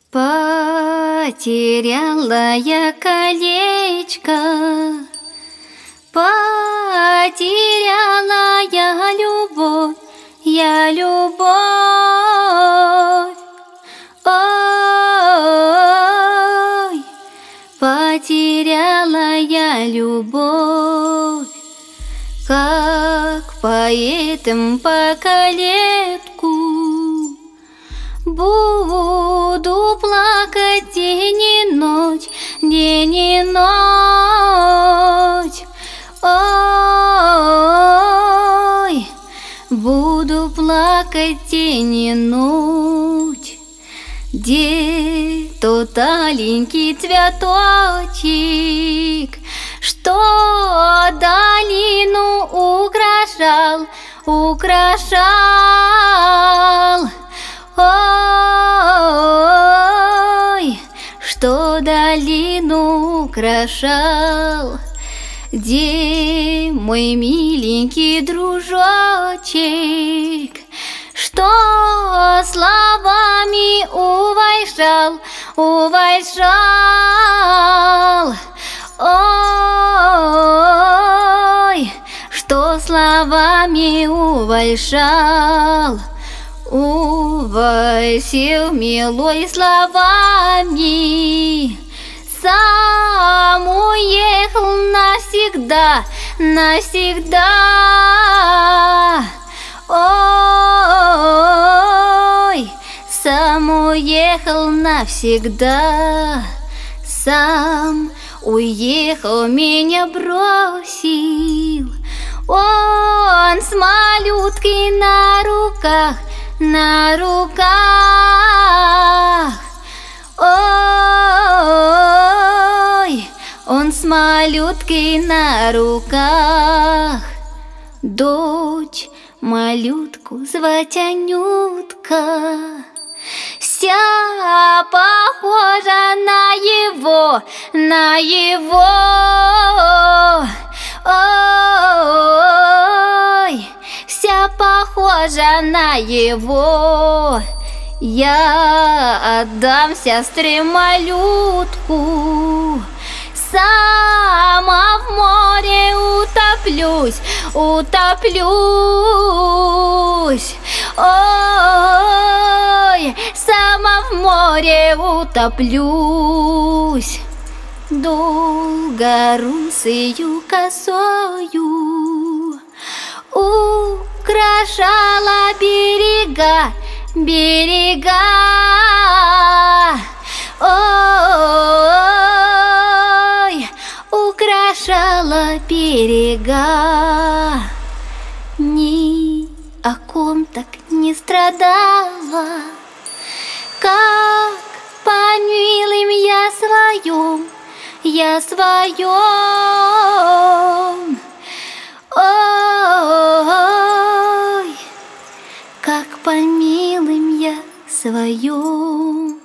Потеряла я колечко, потеряла я любовь, Ой, потеряла я любовь, как поэтом по колетку. Буду плакать день и ночь, день и ночь. Ой, буду плакать день и ночь. Где тот аленький цветочек, что долину украшал, украшал? Ой, что долину украшал? Где мой миленький дружочек, что словами увайшал, увайшал? Ой, что словами увайшал? Увайсил милой словами, сам уехал навсегда, навсегда. Ой, сам уехал навсегда, сам уехал, меня бросил. Он с малюткой на руках, на руках. Ой, он с малюткой на руках. Дочь малютку звать Анютка, вся похожа на его, на его. Ой, вся похожа на его. Я отдам сестре малютку, сама в море утоплюсь, утоплюсь. Ой, сама в море утоплюсь. Долго русою косою украшала берега, берега. Ой, украшала берега. Ни о ком так не страдала, как по милым я своем, я своем. Ой, как по милым я своем.